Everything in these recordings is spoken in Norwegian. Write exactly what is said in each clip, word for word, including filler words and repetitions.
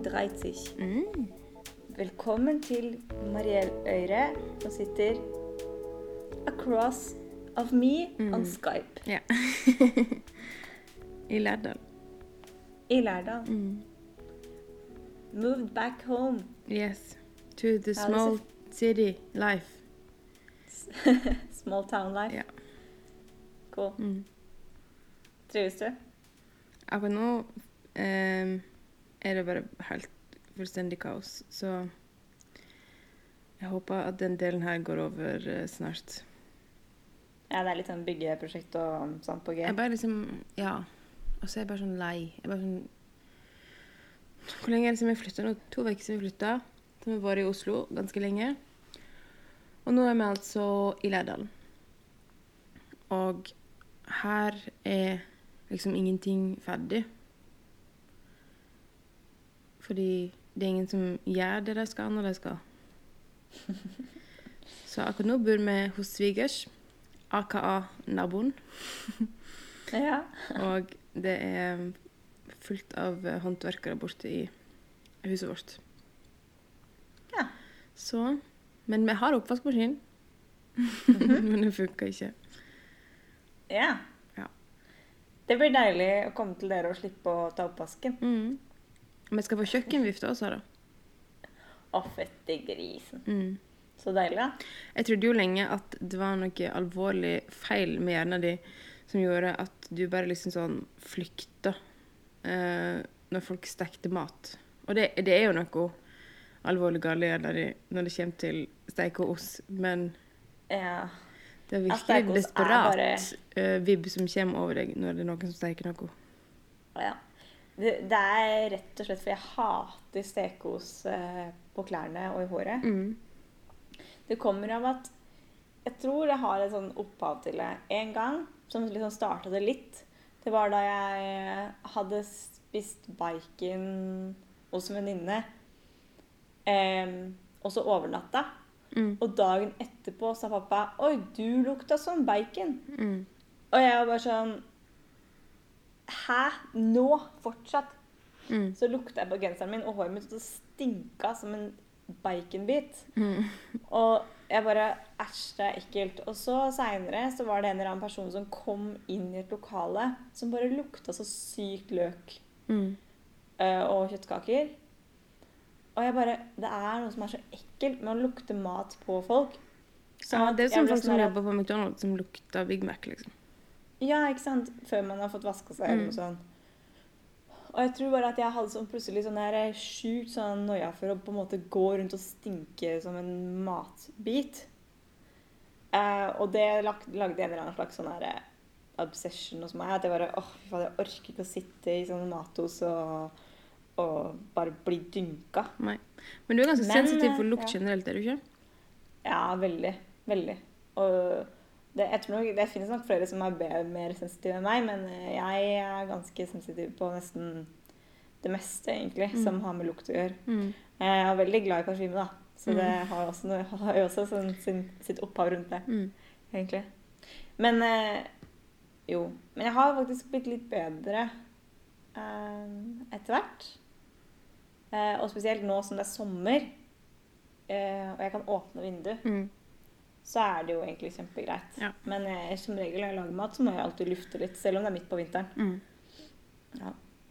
dreitig. Mm. Velkommen til Mariell Øyre, som sitter across of me Mm. on Skype Ja. I Lærdal. i Lærdal. Mm. Moved back home. Yes. To the Ja, small det city life. Small town life. Ja. Cool. Mm. Trives du? Akkurat nå ehm, er det bare helt fullstendig kaos, så jeg håper at den delen her går over eh, snart. Ja, det er litt sånn byggeprosjekt og sånt på G. Jeg bare liksom, ja, og så er jeg bare sånn lei. Jeg bare sånn, hvor lenge er det som jeg flyttet nå? To vekker som jeg flyttet. Så vi var i Oslo ganske lenge. Og nå er vi altså i Lærdal. Og her er liksom ingenting ferdig. Fordi det er ingen som gjør det de skal når de skal. Så akkurat nå bor vi hos svigers, aka naboen. Ja. Og det er fullt av håndverkere borte i huset vårt. Ja. Så, men vi har oppvaskmaskin. Men det funker ikke. Ja. Ja. Det blir deilig å komme til dere og slippe å ta oppvasken. Mm. Vi skal få kjøkkenvifte også da. Å, fette grisen. Mm. Så deilig, da. Jeg trodde jo lenge at det var noe alvorlig feil med hjernen din som gjorde at du bare liksom sånn flykta eh, når folk stekte mat. Og det, det er jo noe alvorlig galt i hjernen din når det kommer til steik og ost, men Ja. det er Ja, virkelig steik og ost er desperat bare- eh, vibb som kommer over deg når det er noen som steker noe. Ja. Det, det er rett og slett for jeg hater stekos eh, på klærne og i håret. Mm. Det kommer av at jeg tror det har et sånn opphav til det. En gang, som liksom startet det litt, det var da jeg hadde spist bacon hos en venninne, eh, og så overnatta. Mm. Og dagen etterpå sa pappa, oi, du lukta som bacon. Mm. Og jeg var bare sånn, hæ? Nå? Fortsatt? Mm. Så lukta jeg på genseren min, og håret mitt så stinka som en baconbit. Mm. Og jeg bare, æsj, det er ekkelt. Og så senere så var det en eller annen person som kom inn i et lokale, som bare lukta så sykt løk Mm. øh, og kjøttkaker. Og jeg bare, det er noe som er så ekkelt med å lukte mat på folk. Så Ja, det er jeg som ble folk som sånn her- jobber på McDonald's som lukter Big Mac, liksom. Ja, ikke sant? Før man har fått vaska seg eller Mm. noe sånt. Og jeg tror bare at jeg hadde sånn plutselig sånn der sjukt sånn noia for å på en måte gå rundt og stinke som en matbit. Eh, og det lag, lagde en eller annen slags sånn her eh, obsession hos meg. At jeg bare, åh, fy faen, jeg orker ikke å sitte i sånne mathos og, og bare bli dynka. Nei. Men du er ganske Men, sensitiv for eh, lukt ja. generelt, er du ikke? Ja, veldig, veldig. Og det, jeg tror nok, det finnes nok flere som er be- mer sensitive enn meg, men eh, jeg er ganske sensitiv på nesten det meste, egentlig, Mm. som har med lukt å gjøre. Mm. Jeg er veldig glad i parfyme, da. Så Mm. det har jo også, noe, har jo også sånn, sin, sitt opphav rundt det, Mm. egentlig. Men eh, jo. Men jeg har faktisk blitt litt bedre eh, etter hvert. Eh, og spesielt nå som det er sommer, eh, og jeg kan åpne vinduet, Mm. så er det jo egentlig kjempegreit. Ja. Men eh, som regel når jeg lager mat, så må jeg alltid lufte litt, selv om det er midt på vinteren. Mm. Ja.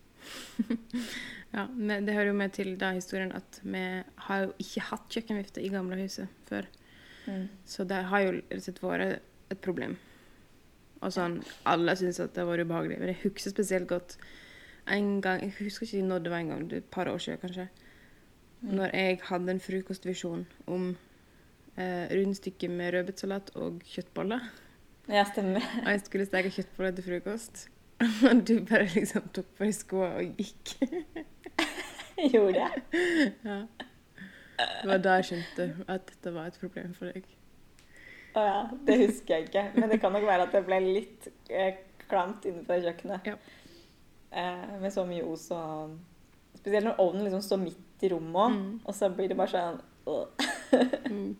Ja, men det hører jo med til da historien at vi har jo ikke hatt kjøkkenvifte i gamle huset før. Mm. Så det har jo rett og slett vært et problem. Og sånn, alle synes at det var ubehagelig. Men jeg husker spesielt godt en gang, jeg husker ikke når det var en gang, det er et par år siden kanskje, Mm. når jeg hadde en frokostvisjon om eh, rundstykke med rødbetsalat og kjøttboller. Ja, stemmer. Og jeg skulle steke kjøttboller til frokost. Og du bare liksom tok på deg skoene og gikk. Gjorde jeg? Ja. Det var da jeg skjønte at dette var et problem for deg. Å ja, det husker jeg ikke. Men det kan nok være at det ble litt eh, klamt inne på det kjøkkenet. Ja. Eh, med så mye os og... Spesielt når ovnen liksom står midt i rommet også, Mm. og så blir det bare sånn... øh. Mm.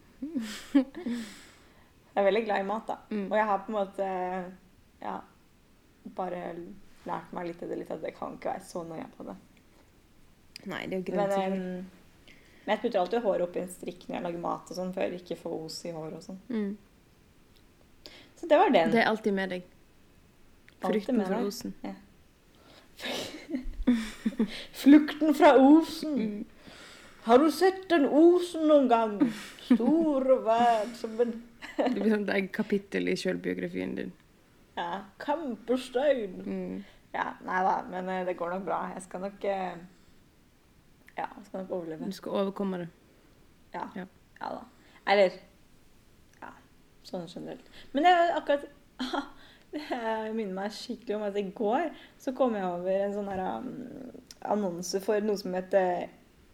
Jeg er veldig glad i mat, da. Mm. Og jeg har på en måte ja, bare lært meg litt av det, litt at det kan ikke være så nøye på det. Nei, det er jo Men, grønt. em, men jeg putter alltid håret opp i en strikk når jeg lager mat og sånn, for jeg ikke får os i håret og sånn. Mm. Så det var den. Det er alltid med deg. Alltid Frykten med for meg. osen. Ja. Flukten fra osen. Mm. Har du sett den osen noen gang? Stor og verd som en... Det blir sånn et kapittel i selvbiografien din. Ja, kjempestein. Mm. Ja, nei da, men eh, det går nok bra. Jeg skal nok... eh, Ja, jeg skal nok overleve. Du skal overkomme det. Ja, Ja. ja da. Eller... Ja, sånn generelt. Men det er akkurat... Det minner meg skikkelig om at i går så kom jeg over en sånn her um, annonse for noe som heter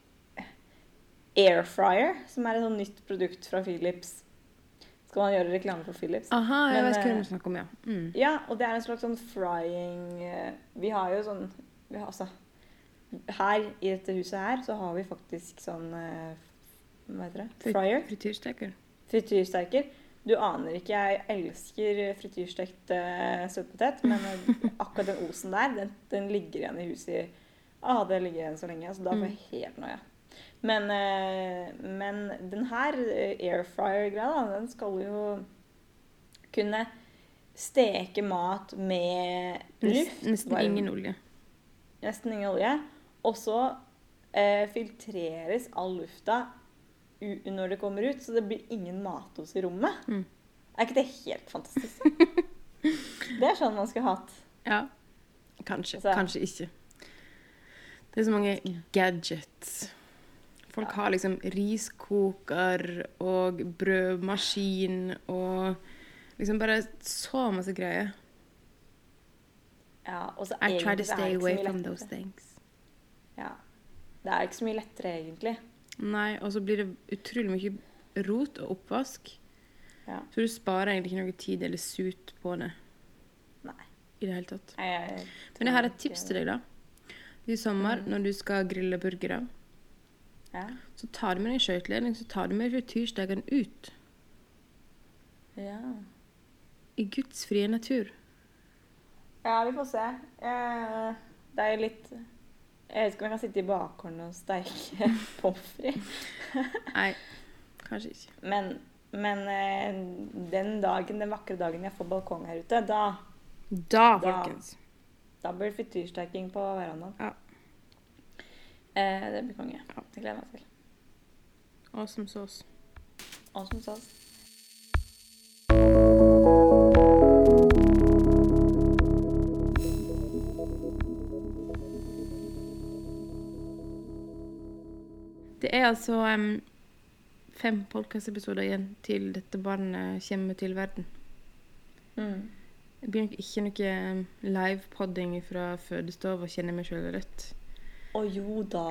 Airfryer, som er et sånn nytt produkt fra Philips. Skal man gjøre reklame for Philips? Aha, jeg Men, vet hva eh, du snakker om, ja. Mm. Ja, og det er en slags sånn frying eh, Vi har jo sånn vi har, altså, her i dette huset her så har vi faktisk sånn eh, hva heter det? Fryer. Frityrsteker. Frityrsteker. Du aner ikke, jeg elsker frityrstekt eh, søtpotet, men eh, akkurat den osen der, den, den ligger igjen i huset i ah, det ligger igjen så lenge, så da får jeg helt noe, ja. Men, eh, men den her eh, airfryer-greia, da, den skal jo kunne steke mat med luft. Nesten varm- ingen olje. Nesten ingen olje. Og så eh, filtreres all lufta u- når det kommer ut, så det blir ingen matos i rommet. Mm. Er ikke det helt fantastisk? Det er sånn man skal ha hatt. Ja. Kanskje. Så- Kanskje ikke. Det er så mange gadgets. Folk Ja. har liksom riskoker og brødmaskin og liksom bare så masse greier. Ja, og så I try egentlig to så er stay det ikke så away mye from lettere. those things. Ja. Det er ikke så mye lettere, egentlig. Nei, og så blir det utrolig mye rot og oppvask. Ja. Så du sparer egentlig ikke noe tid eller sut på det Nei. i det hele tatt. Jeg, jeg Men jeg har et tips til deg, da. I sommer, Mm. når du skal grille burgere, Ja. så tar du med deg skjøteledning, så tar du med frityrstekeren ut Ja. i Guds frie natur. Ja, vi får se. Eh, det er jo litt... Jeg vet ikke om jeg kan sitte i bakgården og steike pommes frites. Nei, kanskje ikke. Men, men eh, den dagen, den vakre dagen jeg får balkong her ute, da, Da, Da. folkens. da blir det frityrsteking på verandaen. Ja. Eh, det blir konge. Ja. Det gleder jeg meg til. Awesome sauce. Awesome sauce. Det er altså em, fem podcast-episoder igjen til dette barnet kommer til verden. Mm. Det blir nok ikke noe em, live-podding fra fødestov og kjenner meg selv rett. Å jo da.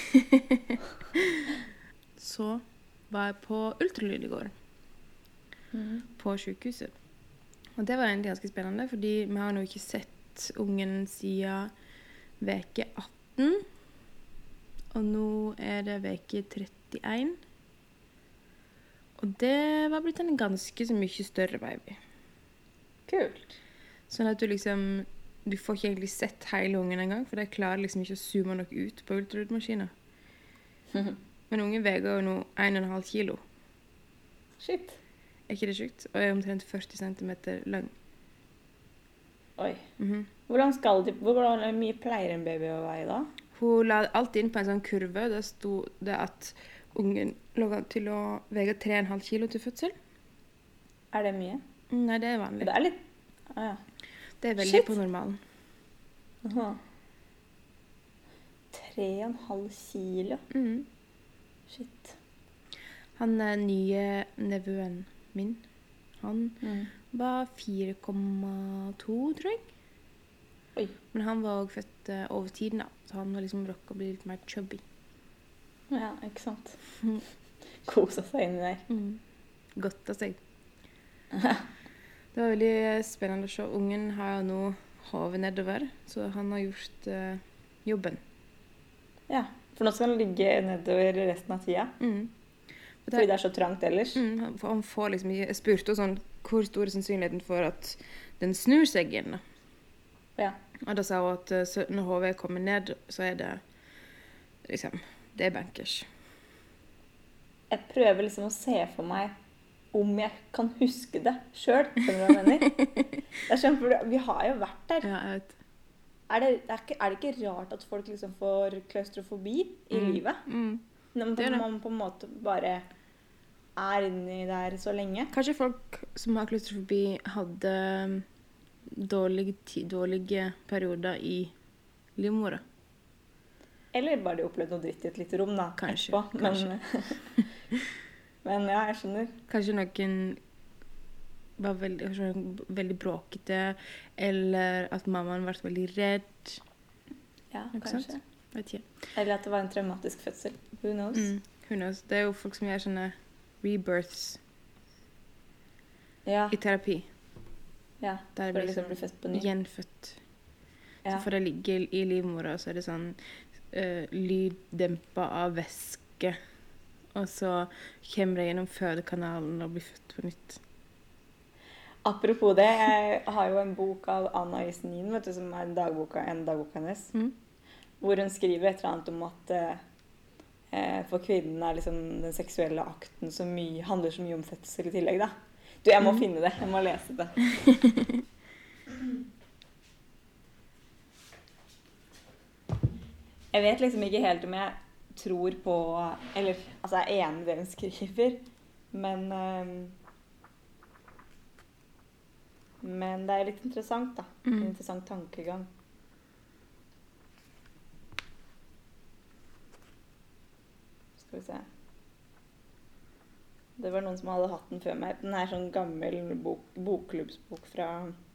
Så var jeg på ultralyd i går, Mm. på sykehuset. Og det var egentlig ganske spennende, fordi vi har nå ikke sett ungen siden veke atten. Og nå er det veke trettien. Og det var blitt en ganske så mye større baby. Kult. Sånn at du liksom, du får ikke egentlig sett hele ungen en gang, for de klarer liksom ikke å zoome nok ut på ultralydmaskinen. Men ungen veier jo nå en komma fem kilo. Shit. Er ikke det sjukt? Og er omtrent førti centimeter lang. Oi. Mhm. Hvor lang skal de, hvor hvor mye pleier en baby å veie da? Hun la alltid inn på en sånn kurve. Der sto det at ungen lå an til å veie tre komma fem kilo til fødsel. Er det mye? Mm, Nei, det er vanlig. Det er litt... Ah, ja. Det er veldig Shit. på normalen. Aha. Tre og en halv kilo. Mhm. Shit. Han er nye nevøen min. Han Mm. var fire komma to, tror jeg. Oi. Men han var også født eh, over tiden, da. Så han var liksom rocka å bli litt mer chubby. Ja, ikke sant. Mhm. Kosa seg inni der. Mm. Godt av seg. Det var veldig spennende å se. Ungen har jo nå hodet nedover, så han har gjort eh, jobben. Ja, for nå skal han ligge nedover resten av tida. Mm. Og Fordi det, det er så trangt ellers. mm, han, for han får liksom ikke... Jeg spurte også sånn, hvor stor er sannsynligheten for at den snur seg igjen, da? Ja. Og da sa hun at eh, så når hodet kommer ned, så er det liksom, det er bankers. Jeg prøver liksom å se for meg om jeg kan huske det selv, skjønner du hva jeg mener? Det er sånn, for vi har jo vært der. Ja, jeg vet. Er det, er, ikke, er det ikke rart at folk liksom får klaustrofobi i Mm. livet? Mm. Når Det er det. man på en måte bare er inni der så lenge. Kanskje folk som har klaustrofobi hadde um, dårlige, ti- dårlige perioder i livmora. Eller bare de opplevde noe dritt i et lite rom da, Kanskje, etterpå. Men, men ja, jeg skjønner. Kanskje noen var veldig, kanskje veldig bråkete, eller at mammaen ble veldig redd. Ja, Ikke kanskje. sant? Vet ikke. Eller at det var en traumatisk fødsel. Who knows? Mm. Who knows? Det er jo folk som gjør sånne rebirths Ja, i terapi. ja. Der For å blir liksom sånn bli født på ny. gjenfødt. Ja. Så får det ligge i livmora, så er det sånn uh, lyddempa av væske. Og så kommer det gjennom fødekanalen og blir født på nytt. Apropos det, jeg har jo en bok av Anna Isenin, vet du, som er en dagboka, en dagboka hennes, Mm. hvor hun skriver et eller annet om at eh, for kvinnen er liksom den seksuelle akten så mye, handler så mye om fødsel i tillegg, da. Du, jeg må Mm. finne det. Jeg må lese det. Jeg vet liksom ikke helt om jeg tror på, eller altså jeg er enig i det hun skriver, men eh, men det er litt interessant, da. En Mm. interessant tankegang. Skal vi se. Det var noen som hadde hatt den før meg. Den er sånn gammel bok, bokklubbsbok fra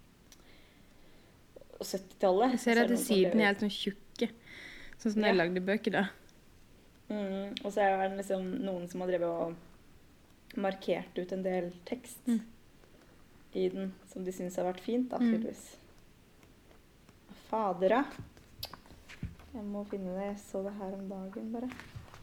syttitallet. Jeg ser at sidene er helt sånn tjukke, sånn som Ja. jeg lagde bøker da. Mm, og så er det liksom noen som har drevet og markert ut en del tekst Mm. i den, som de synes har vært fint, da, Mm. tydeligvis. Fadera. Jeg må finne det. Jeg så det her om dagen, bare.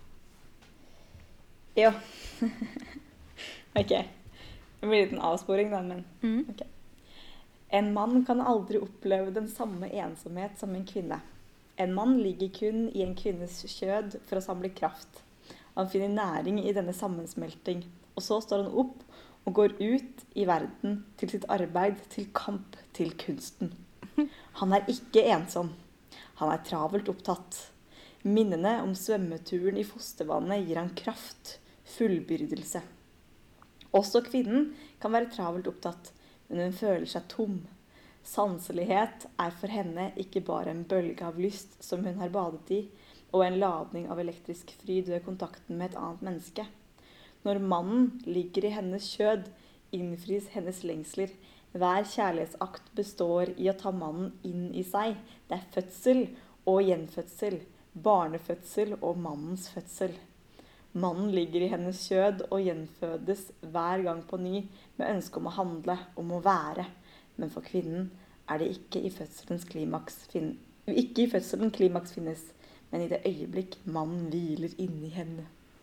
Jo. Ok. Det blir en liten avsporing, da, men Mm. en mann kan aldri oppleve den samme ensomhet som en kvinne. En mann ligger kun i en kvinnes kjød for å samle kraft. Han finner næring i denne sammensmelting. Og så står han opp og går ut i verden til sitt arbeid, til kamp, til kunsten. Han er ikke ensom. Han er travelt opptatt. Minnene om svømmeturen i fostervannet gir han kraft, fullbyrdelse. Også kvinnen kan være travelt opptatt, men hun føler seg tom. Sanselighet er for henne ikke bare en bølge av lyst som hun har badet i, og en ladning av elektrisk fryd ved kontakten med et annet menneske. Når mannen ligger i hennes kjød, innfris hennes lengsler. Hver kjærlighetsakt består i å ta mannen inn i seg. Det er fødsel og gjenfødsel, barnefødsel og mannens fødsel. Mannen ligger i hennes kjød og gjenfødes hver gang på ny med ønske om å handle, om å være. Men for kvinnen er det ikke i fødselens klimaks fin- ikke i fødselen klimaks finnes, men i det øyeblikk mannen hviler inni henne.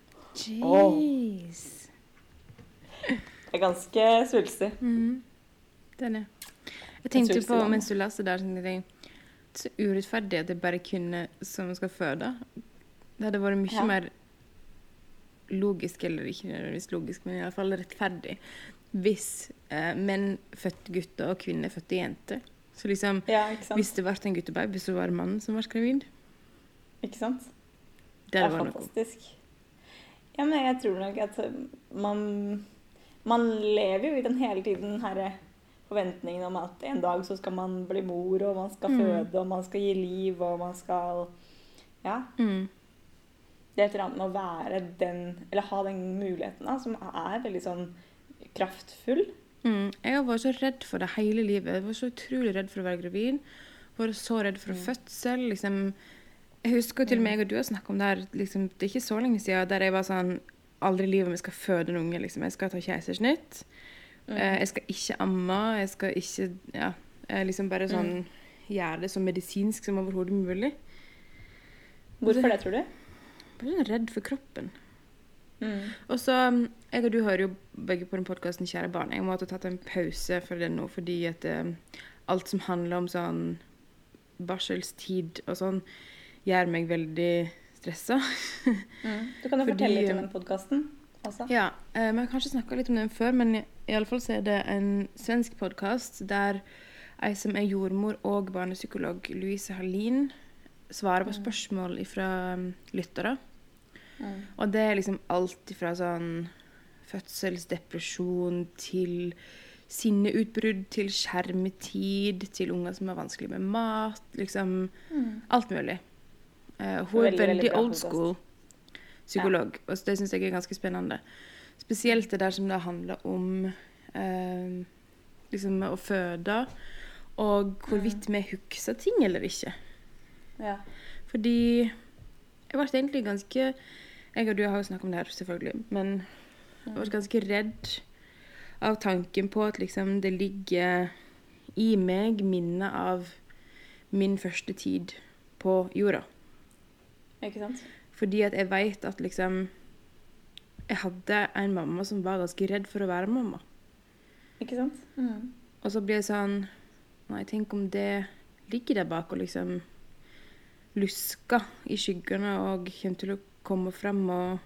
Jeez. Det er ganske svulstig. Mm. Den er. Jeg tenkte svulstig på, dame. mens du leste der, så tenkte jeg, så urettferdig at det bare er kvinner som skal føde. Det hadde vært mye Ja. mer logisk, eller ikke nødvendigvis logisk, men i alle fall rettferdig, hvis eh, menn fødte gutter og kvinner fødte jenter. Så liksom, Ja, ikke sant? hvis det ble en guttebaby, så var det mannen som var gravid. Ikke sant? Det Det er var noe. fantastisk. Ja, men jeg tror nok at man, man lever jo i den hele tiden her forventningen om at en dag så skal man bli mor, og man skal Mm. føde, og man skal gi liv, og man skal, ja, Mm. det er et eller annet med å være den, eller ha den muligheten da, som er veldig sånn kraftfull. Mm. Jeg har vært så redd for det hele livet. Jeg var så utrolig redd for å være gravid. Jeg var så redd for Mm. fødsel. Liksom. Jeg husker til og med jeg og du har snakket om det her, liksom, det er ikke så lenge siden, der jeg var sånn, aldri i livet om jeg skal føde en unge, liksom. Jeg skal ta keisersnitt. Mm. Eh, jeg skal ikke amme, jeg skal ikke, ja, jeg liksom bare sånn, gjøre det så medisinsk som overhodet mulig. Hvorfor det, tror du? Bare sånn redd for kroppen. Mm. Og så, um, jeg og du hører jo begge på den podcasten Kjære barn. Jeg måtte ha tatt en pause for det nå, fordi at um, alt som handler om sånn barselstid og sånn, gjør meg veldig stresset. Mm. Du kan jo Fordi, fortelle litt om den podcasten også. Ja, eh, vi har kanskje snakket litt om den før, men i, i alle fall så er det en svensk podcast der ei som er jordmor og barnepsykolog, Louise Hallin, svarer på spørsmål fra um, lyttere. Mm. Og det er liksom alt fra sånn fødselsdepresjon til sinneutbrudd, til skjermetid, til unger som er vanskelig med mat, liksom Mm. alt mulig. Uh, hun er Veldig, veldig, veldig bra old podcast. school psykolog, og det synes jeg er ganske spennende. Spesielt det der som det handler om uh, liksom å føde, og hvorvidt vi husker ting eller ikke. Ja. Fordi jeg ble egentlig ganske, jeg og du har jo snakket om det her selvfølgelig, men jeg ble ganske redd av tanken på at liksom det ligger i meg minnet av min første tid på jorda. Ikke sant? Fordi at jeg vet at liksom jeg hadde en mamma som var ganske redd for å være mamma. Ikke sant? Mm. Og så blir jeg sånn, nei, tenk om det ligger der bak og liksom lusker i skyggene og kommer til å komme frem og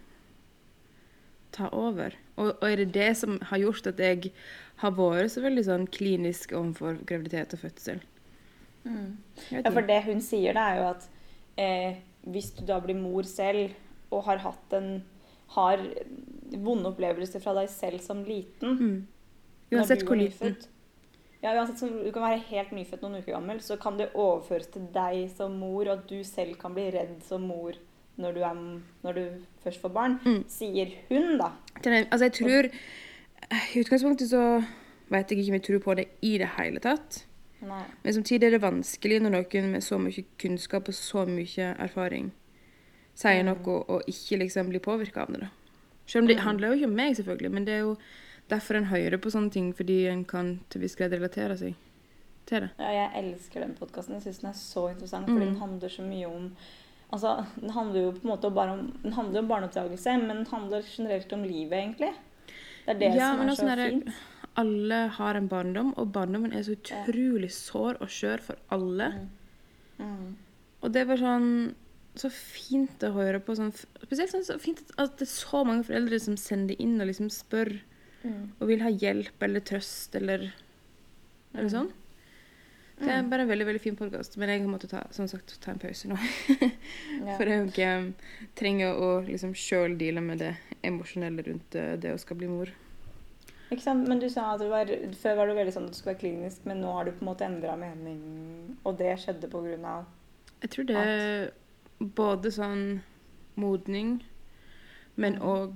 ta over. Og, og er det det som har gjort at jeg har vært så veldig sånn klinisk overfor graviditet og fødsel? Mm. Jeg vet Ja, for ikke. det hun sier det er jo at eh, hvis du da blir mor selv og har hatt en har vonde opplevelser fra deg selv som liten Mm. når Uansett du hvor var liten. nyfødt. Ja, uansett som du kan være helt nyfødt noen uker gammel, så kan det overføres til deg som mor, og at du selv kan bli redd som mor når du, er, når du først får barn, Mm. sier hun da. Den- Altså, jeg tror, i utgangspunktet så vet jeg ikke om jeg tror på det i det hele tatt. Nei. Men samtidig er det vanskelig når noen med så mye kunnskap og så mye erfaring sier noe og ikke liksom blir påvirket av det da. Selv om det handler jo ikke om meg selvfølgelig, men det er jo derfor en hører på sånne ting, fordi en kan til viss grad relatere seg til det. Ja, jeg elsker den podcasten. Jeg synes den er så interessant, fordi Mm. den handler så mye om altså, den handler jo på en måte bare om den handler om barneoppdragelse, men den handler generelt om livet egentlig. Det er det Ja, som men er også så når det- fint. Alle har en barndom, og barndommen er så utrolig sår og skjør for alle. Mm. Og det var sånn så fint å høre på sånn, spesielt sånn så fint at det er så mange foreldre som sender inn og liksom spør Mm. og vil ha hjelp eller trøst eller eller sånn. Det er bare en veldig, veldig fin podcast, men jeg måtte ta, som sagt, ta en pause nå. Ja. For jeg um, trenger å liksom selv deale med det emosjonelle rundt uh, det å skal bli mor. Ikke sant? Men du sa at du var, før var du veldig sånn at du skulle være klinisk, men nå har du på en måte endret mening, og det skjedde på grunn av Jeg tror det er både sånn modning, men og,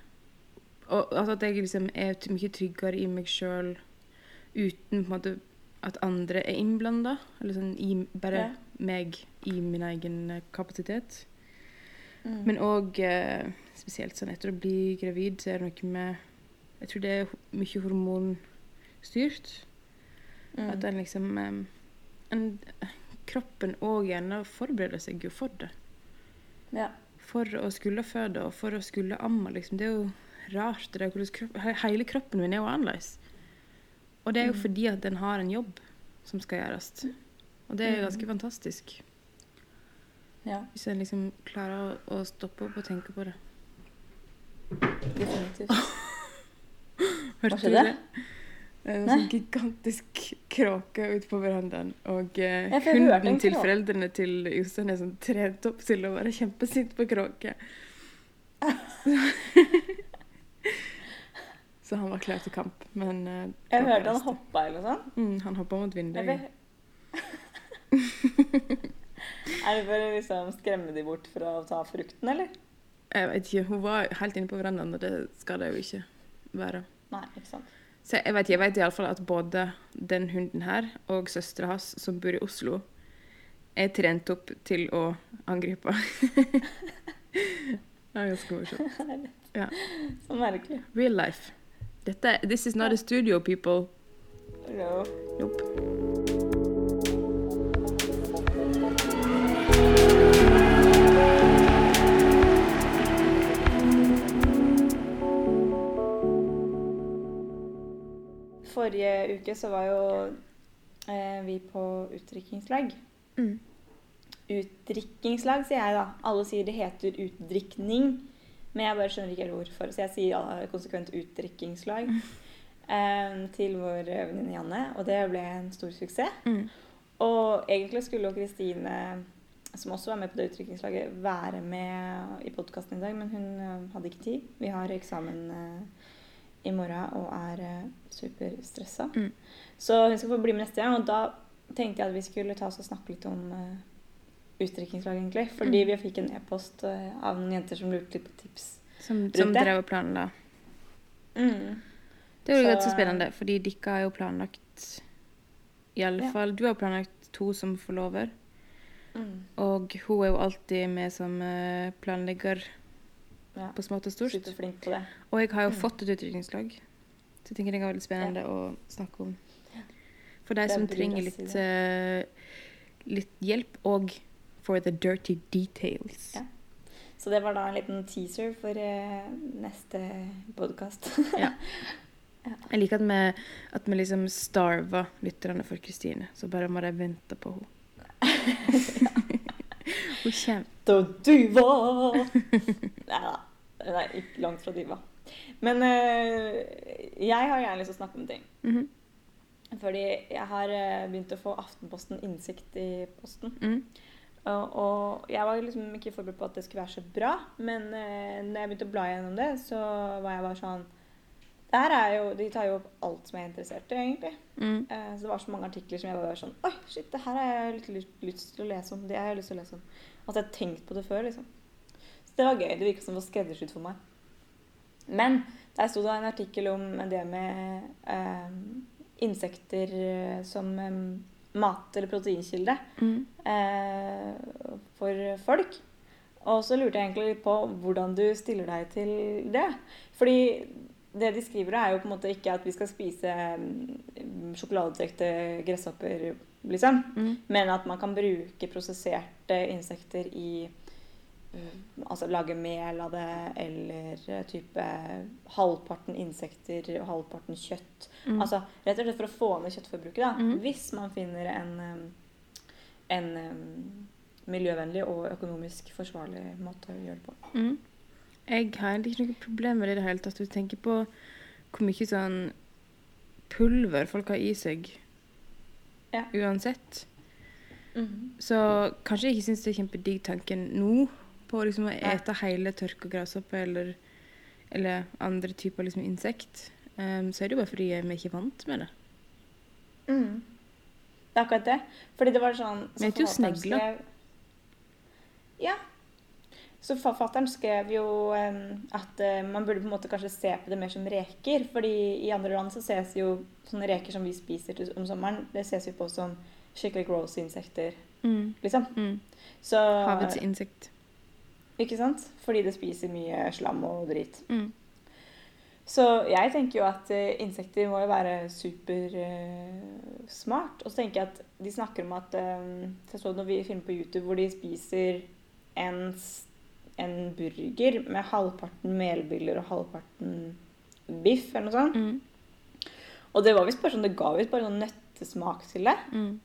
og altså at jeg liksom er t- mye tryggere i meg selv uten på en måte at andre er innblandet, eller sånn i, bare Ja. meg i min egen eh, kapasitet. Mm. Men og eh, spesielt sånn etter å bli gravid, så er det noe med, jeg tror det er ho- mye hormonstyrt, Mm. at en liksom, eh, en, kroppen og hjernen forbereder seg jo for det. Ja. For å skulle føde og for å skulle amme, liksom. Det er jo rart. Det er hvordan kropp, he- hele kroppen min er jo annerledes. Og det er jo fordi at den har en jobb som skal gjøres. Og det er jo ganske fantastisk. Ja, Hvis en liksom klarer å, å stoppe opp og tenke på det. definitivt. Hørte skjedde? du det? Det er en sånn gigantisk kråke ute på verandaen. Og eh, Ja, for jeg hørte en hunden til kråke. foreldrene til Jostein er sånn trent opp til å være kjempesint på kråke. Så han var klar til kamp, men eh, Jeg kråka hørte han reiste. hoppa eller noe sånt. Mm, han hoppa mot Jeg vinduet. vet- Er det for å liksom skremme de bort fra å ta frukten, eller? Jeg vet ikke, hun var helt inne på verandaen, og det skal det jo ikke være. Nei, ikke sant. Så jeg vet, jeg vet i alle fall at både den hunden her og søstera hans, som bor i Oslo, er trent opp til å angripe. Det er ganske morsomt. Ja. Så merkelig. Real life. Dette, this is not a studio, people. Jo. Nope. Forrige uke så var jo eh, vi på utdrikningslag. Mm. utdrikkingslag, sier jeg da. Alle sier det heter utdrikning, men jeg bare skjønner ikke helt hvorfor. Så jeg sier uh, konsekvent utdrikkingslag um, til vår venninne Janne, og det ble en stor suksess. Mm. Og egentlig skulle jo Kristine, som også var med på det utdrikkingslaget, være med i podcasten i dag, men hun uh, hadde ikke tid. Vi har eksamen uh, i morgen og er uh, superstresset. Mm. Så hun skal få bli med neste gang, og da tenkte jeg at vi skulle ta oss og snakke litt om uh, utdrikkingslag egentlig, fordi Mm. vi fikk en e-post uh, av noen jenter som lurte litt på tips. Som, Rundt som det. drev planen da. Mm. Det er jo Så- ganske spennende, fordi Dikka har jo planlagt, i alle Ja. fall, du har planlagt to som forlover, Mm. og hun er jo alltid med som eh, planlegger Ja. på smått og stort. Superflink på det. Og jeg har jo Mm. fått et utdrikningslag, så jeg tenker det er veldig spennende å snakke om. For de Det som bryr trenger oss i litt, det. eh, litt hjelp, og for the dirty details. Ja. Så det var da en liten teaser for eh, neste podcast. Ja. Jeg liker at vi, at vi liksom starver lytterne for Kristine, så bare må de vente på henne. Hun kommer. Da diva! Neida, nei, ikke langt fra diva. Men eh, jeg har gjerne lyst til å snakke om ting. Mhm. Fordi jeg har eh, begynt å få Aftenposten innsikt i posten. Mm. Og, og jeg var liksom ikke forberedt på at det skulle være så bra, men eh, når jeg begynte å bla gjennom det, så var jeg bare sånn, det her er jo, de tar jo opp alt som jeg er interessert i egentlig. Mm. Eh, så det var så mange artikler som jeg var sånn, oi, shit, det her har jeg litt lyst, lyst til å lese om, det har jeg lyst til å lese om. At jeg hadde tenkt på det før, liksom. Så det var gøy, det virket som det var skreddersydd for meg. Men der stod det en artikkel om det med eh, insekter eh, som eh, mat- eller proteinkilde Mm. eh, for folk. Og så lurte jeg egentlig litt på hvordan du stiller deg til det. Fordi det de skriver er jo på en måte ikke at vi skal spise mm, sjokoladetrekte gresshopper, liksom. Mm. Men at man kan bruke prosesserte insekter i mm, altså lage mel av det, eller eh, type halvparten insekter og halvparten kjøtt. Mm. Altså rett og slett for å få ned kjøttforbruket da. Mm. Hvis man finner en, um, en um, miljøvennlig og økonomisk forsvarlig måte å gjøre det på. Mm. Jeg har egentlig ikke noe problem med det i det hele tatt. Du tenker på hvor mye sånn pulver folk har i seg Ja. uansett. Mhm. Så kanskje jeg ikke synes det er kjempedigg tanken nå på liksom å Nei. ete hele tørka grasshopper eller, eller andre typer liksom insekt. Um, så er det jo bare fordi vi ikke er vant med det. Mhm. Det er akkurat det. Fordi det var sånn... så Men det er jo forfatteren snegler. skrev- Ja. Så forfatteren skrev jo um, at uh, man burde på en måte kanskje se på det mer som reker. Fordi i andre land så ses jo sånne reker som vi spiser til, om sommeren, det ses jo på som skikkelig gross insekter, Mm. liksom. Mm. Så, Havets insekt. ikke sant? Fordi det spiser mye slam og drit. Mm. Så jeg tenker jo at uh, insekter må jo være super uh, smart. Og så tenker jeg at de snakker om at um, så jeg så noen vi filmer på YouTube hvor de spiser en, s- en burger med halvparten melbyller og halvparten biff eller noe sånt. Mm. Og det var visst bare sånn, det ga visst bare noen nøttesmak til det. Mm.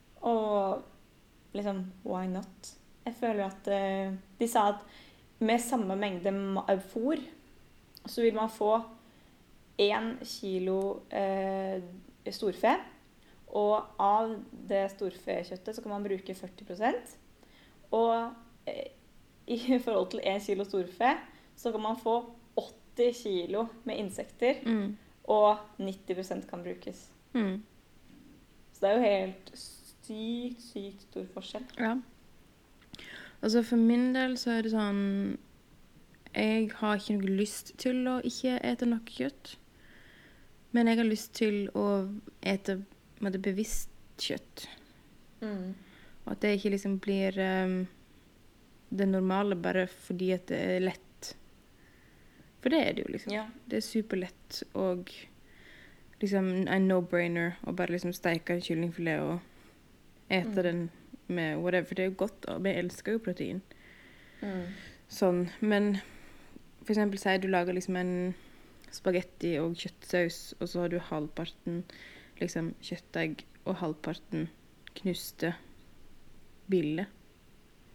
Og liksom, why not? Jeg føler at uh, de sa at med samme mengde ma- eh, fôr, så vil man få én kilo eh, storfe. Og av det storfekjøttet så kan man bruke førti prosent. Og eh, i forhold til én kilo storfe så kan man få åtti kilo med insekter. Mm. Og nitti prosent kan brukes. Mm. Så det er jo helt sykt, sykt stor forskjell. Ja. Altså for min del så er det sånn, jeg har ikke noe lyst til å ikke ete noe kjøtt, men jeg har lyst til å ete med det bevisst kjøtt. Mm. Og at det ikke liksom blir um, det normale bare fordi at det er lett. For det er det jo liksom. Ja. Det er superlett og liksom en no-brainer å bare liksom steike en kyllingfilet og ete Mm. den med whatever. For det er jo godt, og vi elsker jo protein. Mm. Sånn, men for eksempel sier du lager liksom en spagetti og kjøttsaus, og så har du halvparten liksom kjøttegg og halvparten knuste bille.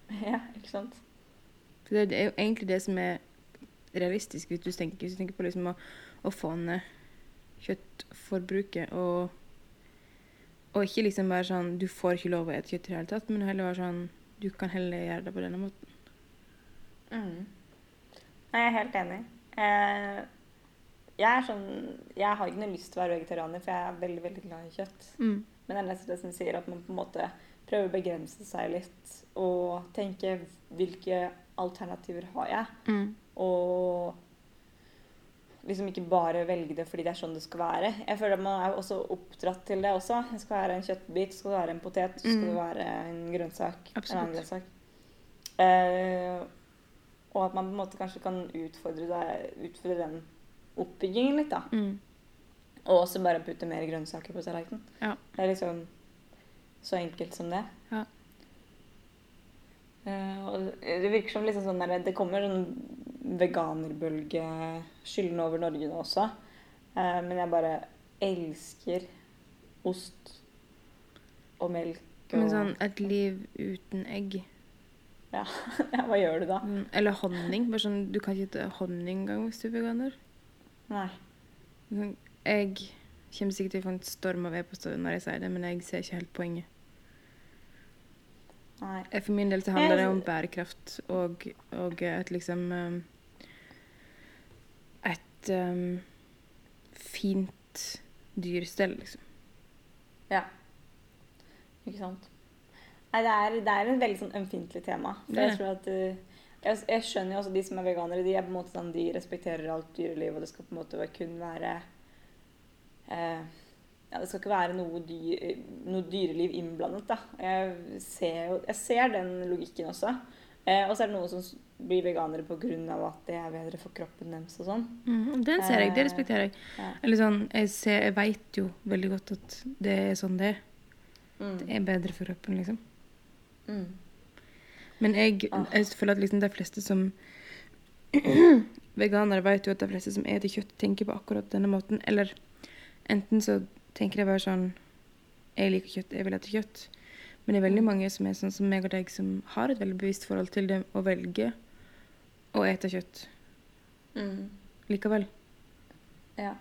Ja, ikke sant? For det, det er jo egentlig det som er realistisk, hvis du tenker, hvis du tenker på liksom å, å få ned kjøttforbruket, og, og ikke liksom være sånn, du får ikke lov å ete kjøtt i det hele tatt, men heller være sånn, du kan heller gjøre det på denne måten. Mm. Nei, jeg er helt enig. Eh, jeg er sånn, jeg har ikke noe lyst til å være vegetarianer, for jeg er veldig, veldig glad i kjøtt. Mm. Men det er nesten det som sier at man på en måte prøver å begrense seg litt, og tenke hvilke alternativer har jeg, Mm. og liksom ikke bare velge det fordi det er sånn det skal være. Jeg føler at man er også oppdratt til det også. Det skal være en kjøttbit, det skal være en potet, det skal Mm. være en grønnsak, en Absolutt. annen grønnsak. Eh, og at man på en måte kanskje kan utfordre, deg, utfordre den oppbyggingen litt da. Mm. Og også bare putte mer grønnsaker på tallerkenen. Ja. Det er liksom så enkelt som det. Ja. Eh, og det virker som liksom sånn der, det kommer sånn veganerbølge skyldende over Norge nå også. Eh, men jeg bare elsker ost og melk. Og, Men sånn, et liv uten egg. ja, hva gjør du da? Mm. Eller honning. Bare sånn, du kan ikke ete honning engang hvis du er veganer. Nei. Sånn, jeg kommer sikkert til å få en storm av e-poster når jeg sier det, men jeg ser ikke helt poenget. Nei. For min del så handler det om bærekraft og, og et liksom um, et um, fint dyrestell, liksom. Ja. Ikke sant? Nei, det er, det er en veldig sånn ømfintlig tema. For Det er jeg tror at uh, jeg, jeg skjønner jo også de som er veganere, de er på en måte sånn, de respekterer alt dyreliv, og det skal på en måte kun være uh, ja, det skal ikke være noe, dyr, noe dyreliv innblandet, da. Jeg ser, jo, jeg ser den logikken også. Eh, og så er det noen som blir veganere på grunn av at det er bedre for kroppen deres og sånn. Mm, den ser jeg, det respekterer jeg. Ja. Eller sånn, jeg, ser, jeg vet jo veldig godt at det er sånn det er. Mm. Det er bedre for kroppen, liksom. Mm. Men jeg, Ah. jeg føler at liksom de fleste som veganere vet jo at de fleste som eter kjøtt tenker på akkurat denne måten. Eller enten så tenker jeg bare sånn, jeg liker kjøtt, jeg vil ete kjøtt. Men det er veldig mange som er sånn som meg og deg, som har et veldig bevisst forhold til det å velge å ete kjøtt Mm. likevel. Ja.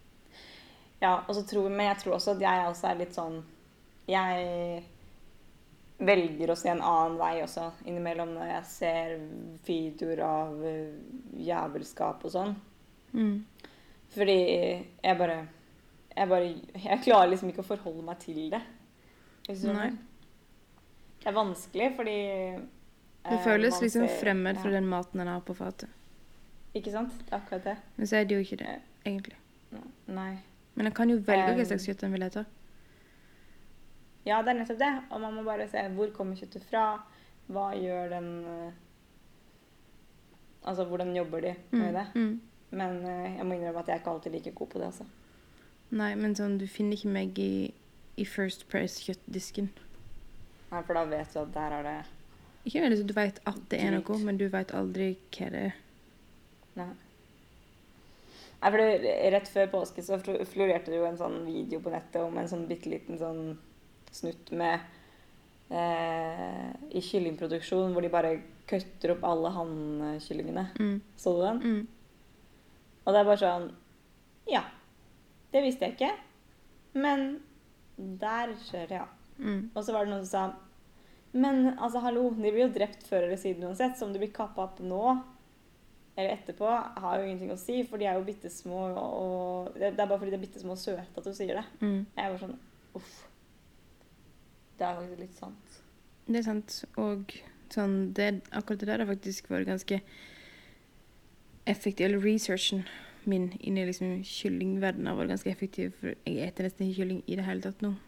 Ja, og så tror, men jeg tror også at jeg også er litt sånn, jeg velger å se en annen vei også, innimellom når jeg ser videoer av uh, jævelskap og sånn. Mm. Fordi jeg bare, jeg bare, jeg klarer liksom ikke å forholde meg til det. Hvis du skjønner. Nei. Det er vanskelig, fordi Det eh, føles man liksom ser- fremmed ja. for den maten en har på fatet. Ikke sant? Det er akkurat det. Men så er det jo ikke det, egentlig. Nei. Men jeg kan jo velge hva Um, slags kjøtt en vil ete. Ja, det er nettopp det. Og man må bare se hvor kommer kjøttet fra, hva gjør den eh, Altså, hvordan jobber de med det. Mm. Men eh, jeg må innrømme at jeg er ikke alltid like god på det, altså. Nei, men sånn, du finner ikke meg i, i First Price kjøttdisken. Nei, for da vet du at der er det Ikke veldig så du vet at det er Drit. noe, men du vet aldri hva det er. Nei. Nei, for det, rett før påske så flo- florerte det jo en sånn video på nettet om en sånn bitteliten sånn snutt med eh, i kyllingproduksjon, hvor de bare kutter opp alle hannkyllingene. Mm. Så du den? Mm. Og det er bare sånn, ja, det visste jeg ikke, men der skjer det, ja. Mm. Og så var det noen som sa, men altså, hallo, de blir jo drept før eller siden uansett, så om de blir kappet opp nå, eller etterpå, har jo ingenting å si, for de er jo bittesmå, og det er bare fordi de er bittesmå og søte at du sier det. Mm. Jeg var sånn, uff, det er faktisk litt sant. Det er sant, og sånn, det, akkurat det der har faktisk vært ganske effektiv, eller researchen min inn i liksom kyllingverdenen har vært ganske effektiv, for jeg eter nesten ikke kylling i det hele tatt nå.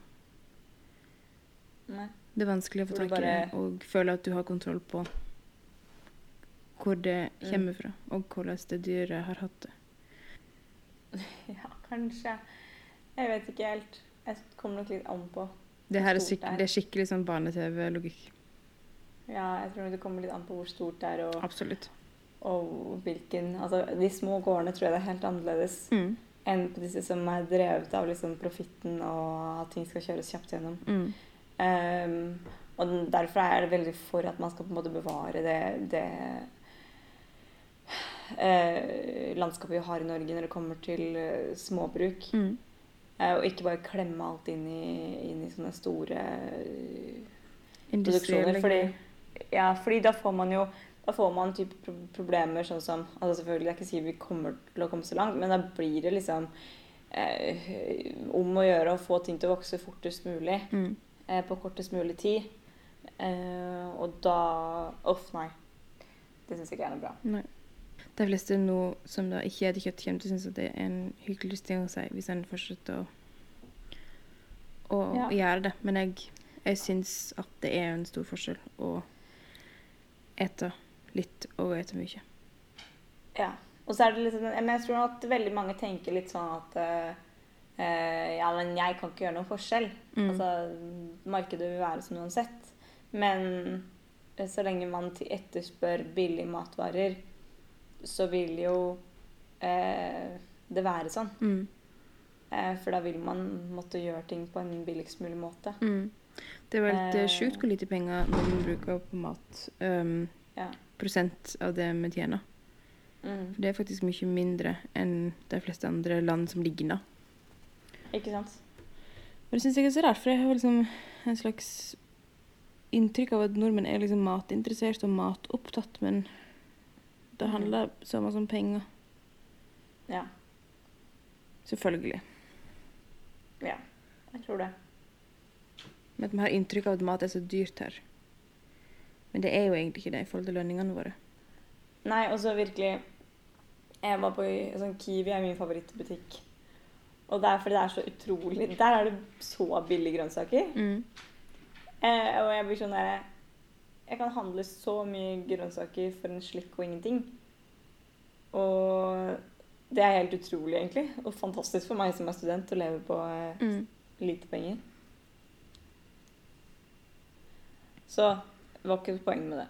Nei. Det er vanskelig å få Hvor du tak i det, bare- og føle at du har kontroll på hvor det Mm. kommer fra, og hvordan det dyret har hatt det. Ja, kanskje. Jeg vet ikke helt. Jeg kommer nok litt an på. Det her er, Hvor stort skik det er. det er skikkelig sånn barne-tv-logikk. Ja, jeg tror nok det kommer litt an på hvor stort det er, og, Absolutt. og hvilken, altså de små gårdene tror jeg det er helt annerledes Mm. enn på disse som er drevet av liksom profitten og at ting skal kjøres kjapt gjennom. Mm. Um, Og den, derfor er det veldig for at man skal på en måte bevare det, det eh, landskapet vi har i Norge når det kommer til eh, småbruk. Mm. Eh, og ikke bare klemme alt inn i, inn i sånne store eh, Industrielle produksjoner. Fordi, greier. ja, fordi da får man jo da får man type pro- problemer sånn som altså selvfølgelig, det er ikke sikkert vi kommer til å komme så langt, men da blir det liksom eh, om å gjøre å få ting til å vokse fortest mulig Mm. eh, på kortest mulig tid. Eh, og da Uff, nei. Det syns jeg ikke er noe bra. Nei. De fleste nå som da ikke spiser kjøtt, kommer til å synes at det er en hyggelig ting å si hvis en fortsetter å, å Ja. gjøre det. Men jeg, jeg syns at det er en stor forskjell å ete litt og ete mye. Ja. Og så er det litt sånn Men jeg tror at veldig mange tenker litt sånn at eh, eh, ja, men jeg kan ikke gjøre noen forskjell. Mm. Altså, markedet vil være som uansett. Men eh, så lenge man til- etterspør billige matvarer, så vil jo eh, det være sånn. Mm. Eh, for da vil man måtte gjøre ting på en billigst mulig måte. Mm. Det er vel litt Eh. sjukt hvor lite penger man bruker på mat. Um, Ja. prosent av det vi tjener. Mm. For det er faktisk mye mindre enn de fleste andre land som ligner. Ikke sant? Og det synes jeg er så rart, for jeg har liksom en slags inntrykk av at nordmenn er liksom matinteressert og matopptatt, men det Mhm. handler så mye om penger. Ja. Selvfølgelig. Ja. Jeg tror det. Men at vi har inntrykk av at mat er så dyrt her. Men det er jo egentlig ikke det i forhold til lønningene våre. Nei, og så virkelig Jeg var på sånn Kiwi er min favorittbutikk. Og det er fordi det er så utrolig Der er det så billige grønnsaker. Mm. Eh, og jeg blir sånn der Jeg kan handle så mye grønnsaker for en slikk og ingenting. Og det er helt utrolig, egentlig. Og fantastisk for meg som er student å leve på eh, Mm. lite penger. Så det var ikke et poeng med det.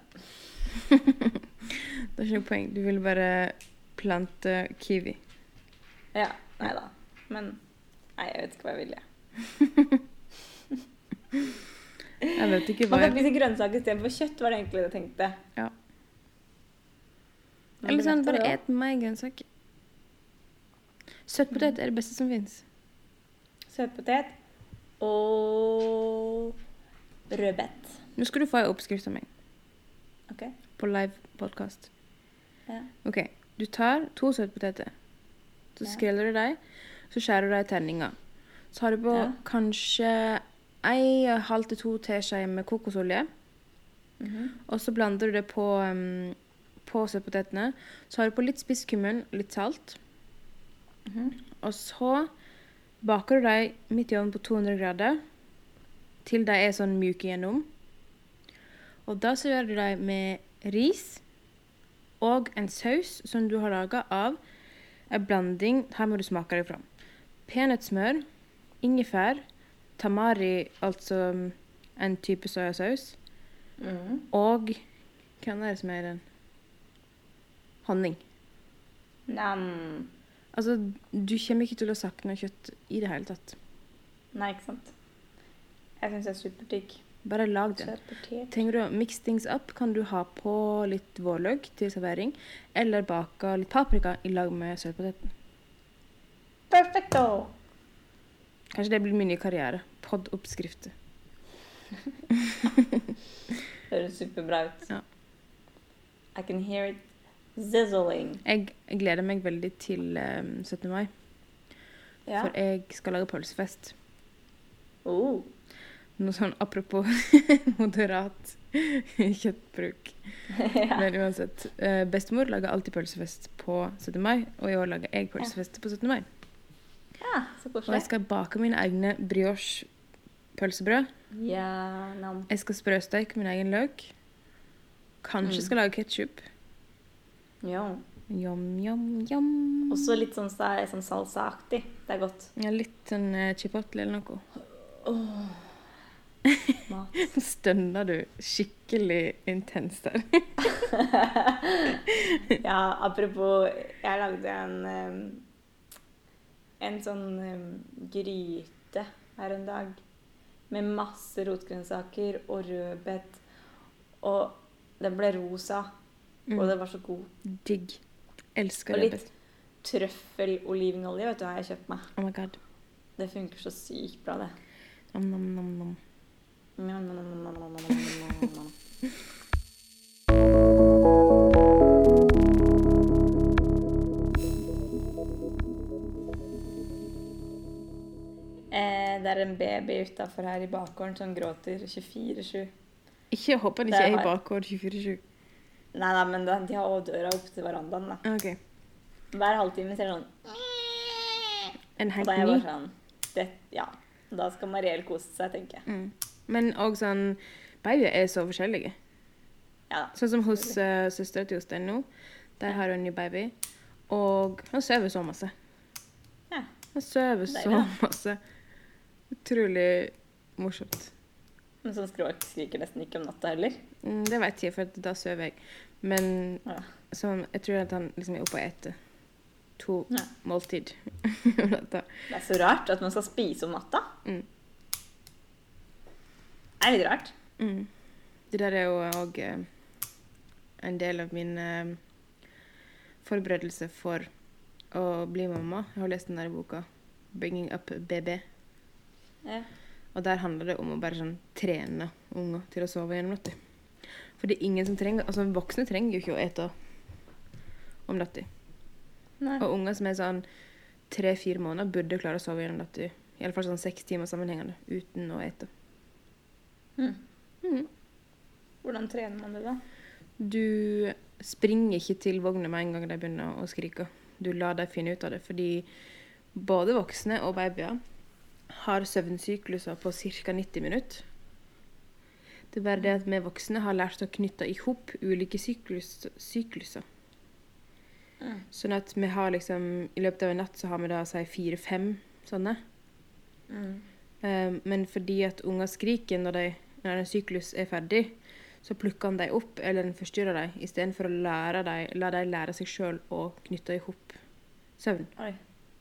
Det er ikke noe poeng. Du vil bare plante kiwi. Ja, nei da. Men nei, jeg vet ikke hva jeg ville. Jeg vet ikke hva Man kan jeg... spise grønnsaker istedenfor kjøtt, var det egentlig det jeg tenkte. Ja. Men Eller sånn, bekrefter bare det et meg grønnsaker. Søtpotet er det beste som finnes. også. Søtpotet og rødbet. Nå skal du få en oppskrift av meg Ok? på live podcast. Ja. Ok, du tar to søtpoteter. Så Ja. skreller du dem, så skjærer du dem i terninger. Så har du på Ja. kanskje en halv til to teskjeer med kokosolje. Mhm. Og så blander du det på, um, på søtpotetene. Så har du på litt spisskummen og litt salt. Mhm. Og så baker du dem midt i ovnen på to hundre grader til de er sånn mjuke igjennom. Og da serverer du dem med ris og en saus som du har laget av en blanding. Her må du smake deg fram. Peanøttsmør, ingefær, tamari, altså en type sojasaus, Mhm. og hva er det som er i den? Honning. Nam. Altså, du kommer ikke til å sakne kjøtt i det hele tatt. Nei, ikke sant. Jeg synes det er superdigg. Bare lag det. Søtpotet. Trenger du å mix things up, kan du ha på litt vårløk til servering, eller bake litt paprika i lag med søtpoteten. Perfecto! Kanskje det blir min nye karriere. Podd-oppskrifter. Høres superbra ut. Ja. I can hear it sizzling. Jeg, jeg gleder meg veldig til um, syttende mai, Ja. for jeg skal lage pølsefest. Oh. Noe sånn apropos moderat kjøttbruk. Ja. Men uansett, eh, bestemor lager alltid pølsefest på syttende mai, og i år lager jeg pølsefest på syttende mai. Ja, så Og jeg koselig. skal bake mine egne brioche pølsebrød. Ja, nam. Jeg skal sprøsteke min egen løk. Kanskje Mm. skal lage ketchup. Jo. Jom, jom, jom. Også litt sånn, sa- sånn salsa-aktig. Det er godt. Ja, litt sånn eh, chipotle eller noe. Åh. Mat. Nå stønner du skikkelig intenst der. Ja, apropos, jeg lagde en, em, en sånn em, gryte her en dag med masse rotgrønnsaker og rødbet. Og den ble rosa, Mm. og det var så god. Digg. Elsker Og det litt best. trøffelolivenolje, vet du hva jeg har kjøpt meg. Oh my god. Det funker så sykt bra, det. Nom, nom, nom, nom. Nom, nom, nom, nom, nom, nom, nom, nom. Eh, det er en baby utenfor her i bakgården som gråter tjuefire sju. Ikke håper han Det ikke er i har- bakgård tjuefire sju. Nei, nei, men de har også døra opp til verandaen, da. Ok. Hver halvtime ser det sånn. En Og helt da er jeg ny. bare sånn, det, ja, da skal Mariel kose seg, tenker jeg. Mm. Men også sånn, babyer er så forskjellige. Ja, Sånn som hos uh, søstera til Jostein nå. Der har hun en ny baby. Og han sover så masse. ja. Han sover Deilig, så da. masse. Utrolig morsomt. Men sånn skråk skriker nesten ikke om natta heller. Mm, det vet jeg, for at da sover jeg. Men Ja. sånn, jeg tror at han liksom er oppe og eter to Ja. måltid om natta. Det er så rart at man skal spise om natta. Mm. Det er litt rart. Mm. Det der er jo òg en del av min eh, forberedelse for å bli mamma. Jeg har lest den der boka 'Bringing Up Baby'. Ja. Og der handler det om å bare sånn trene unger til å sove gjennom natta. For det er ingen som trenger, altså voksne trenger jo ikke å ete om natta. Nei. Og unger som er sånn tre-fire måneder burde klare å sove gjennom natta. I alle fall sånn seks timer sammenhengende uten å ete. Mm. Mm. Hvordan trener man det da? Du springer ikke til vogna med en gang de begynner å skrike. Du lar dem finne ut av det, fordi både voksne og babyer har søvnsykluser på ca. nitti minutter. Det er bare det at vi voksne har lært å knytte i hop ulike syklus, sykluser. Mm. Sånn at vi har liksom, i løpet av en natt så har vi da, si, fire-fem sånne. Mm. Um, men fordi at unger skriker når, de, når en syklus er ferdig, så plukker han dem opp, eller den forstyrrer dem, i stedet for å lære dem, la dem lære seg selv å knytte i hop søvn. Oi.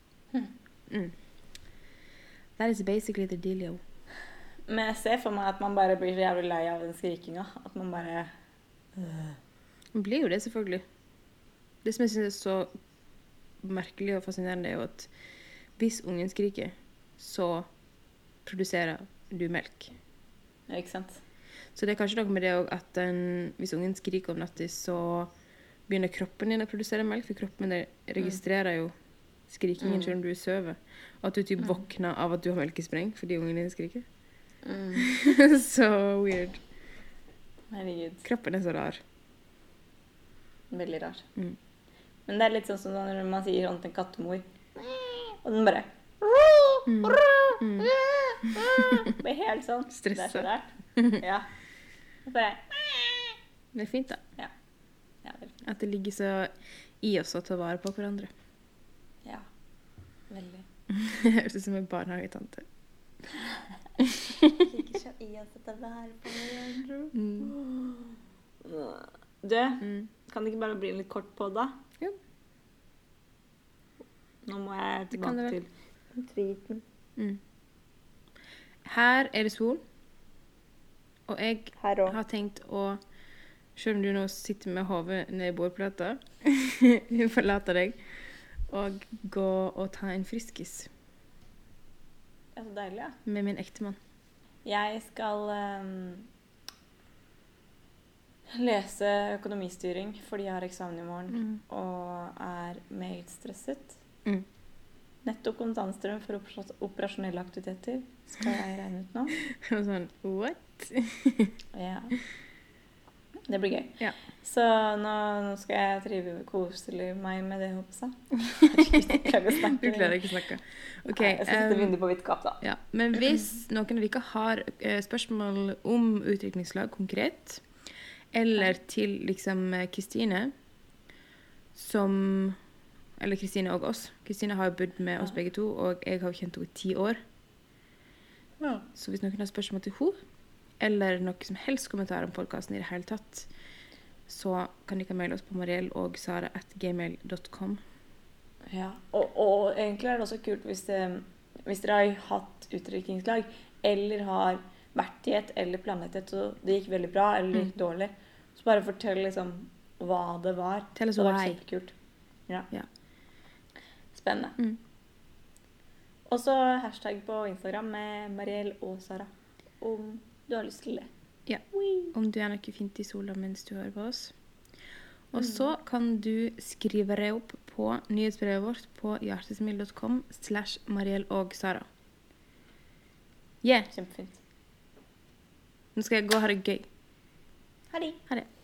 Mm. That is basically the dealio. Men jeg ser for meg at man bare blir så jævlig lei av den skrikinga. At man bare... Man blir jo det, selvfølgelig. Det som jeg synes er så merkelig og fascinerende er jo at hvis ungen skriker, så produserer du melk. Ja, ikke sant? Så det er kanskje noe med det også at den, hvis ungen skriker om natten, så begynner kroppen din å produsere melk, for kroppen din registrerer jo skrikingen Mm. selv om du sover. Og at du typ Mm. våkner av at du har melkespreng fordi ungen din skriker. Mm. Så weird. Herregud. Kroppen er så rar. Veldig rar. Mm. Men det er litt sånn som når man sier sånn til en kattemor. Og den bare... Mm. Mm. Blir helt sånn. Stresset. Det er så rart. Ja. Og bare... Det er fint da. Ja, veldig. At det ligger så i oss å ta vare på hverandre. Ja, veldig. Det høres ut som en barnehagetante. Ikke så i oss å ta vare på hverandre. Mm. Du, Mm. kan det ikke bare bli en litt kort på da? Jo. Nå må jeg Det kan tilbake det til tweeten. Mm. Her er det sol. Og jeg Her også. har tenkt å, selv om du nå sitter med hodet ned i bordplata, forlater deg, og gå og ta en friskis Det er så deilig, ja. med min ektemann. Jeg skal ehm, lese økonomistyring fordi jeg har eksamen i morgen Mm. og er meget stresset. Mm. Netto kontantstrøm for operasj- operasjonelle aktiviteter skal jeg regne ut nå. Og sånn, what? Ja. Det blir gøy. Ja. Så nå, nå skal jeg trive koselig meg med det, håper jeg. Herregud, jeg klarer ikke å snakke. Du klarer ikke å snakke. Ok, Nei, jeg skal sette um, vinduet på vidt gap, da. ja. Men hvis noen av dere har eh, spørsmål om utdrikningslag konkret, eller til liksom eh, Kristine, som, eller Kristine og oss. Kristine har jo bodd med oss Ja. begge to, og jeg har kjent henne i ti år. Ja. Så hvis noen har spørsmål til henne, eller noe som helst kommentar om podcasten i det hele tatt, så kan dere maile oss på mariell og sara at gmail dot com. Ja. Og, og egentlig er det også kult hvis, det, hvis dere har hatt utdrikningslag, eller har vært i et eller planlagt et, så det gikk veldig bra, eller det gikk dårlig. Så bare fortell liksom hva det var. Tell us det var why. kjempekult. Ja. Ja. Spennende. Mm. Og så hashtag på Instagram med Mariell og Sara, om du har lyst til det. Ja. Om du er noe fint i sola mens du hører på oss. Og så kan du skrive deg opp på nyhetsbrevet vårt på hjertesmil punktum com slash Mariell og Sara. Yeah. Kjempefint. Nå skal jeg gå og ha det gøy. Ha det. Ha det.